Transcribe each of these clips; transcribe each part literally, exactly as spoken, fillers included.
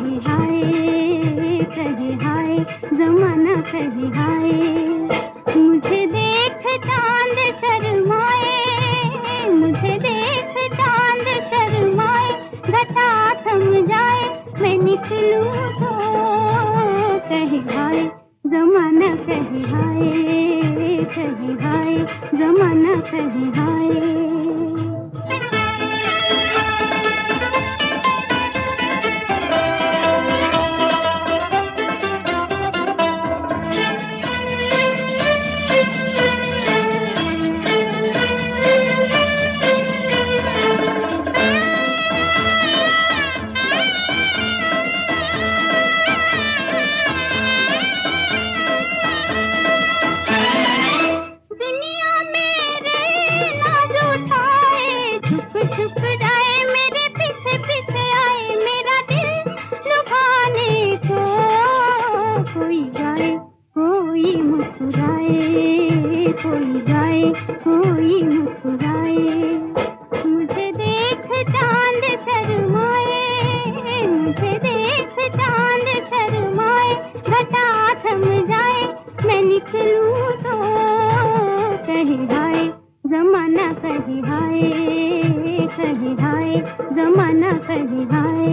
कहे हाय, कहे हाय, जमाना कहे हाय। मुझे देख चांद शर्माए, मुझे देख चांद शर्माए, घटा थम जाए, मैं निकलूं तो कहे हाय, जमाना कहे हाय, कहे हाय, जमाना कहे हाय। कोई जाए, कोई मुस्कुराए, मुझे देख चांद शर्माए, मुझे देख चांद शर्माए, घटा थम जाए, मैं निकलूं तो कहे हाय, जमाना कहे हाय, कहे हाय, जमाना कहे हाय।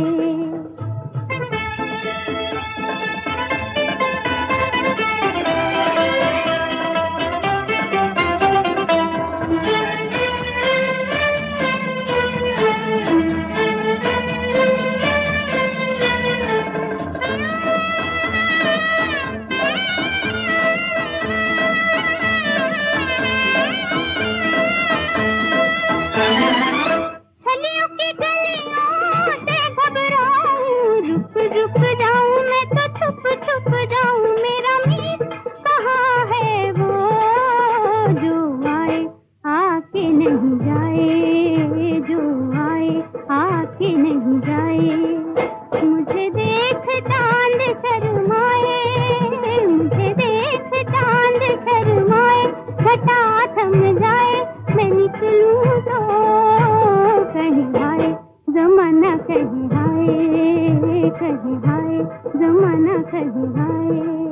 रुक जाऊं मैं तो छुप छुप जाऊं, मेरा मीत कहाँ है वो जो आए आके नहीं जाए, जो आए आके नहीं जाए। मुझे देख चांद शर्माए, मुझे देख चांद शर्माए, घटा थम जाए, मैं निकलूं तो कहे हाय, जमाना कहे हाय, कहे हाय, जमाना कहे हाय।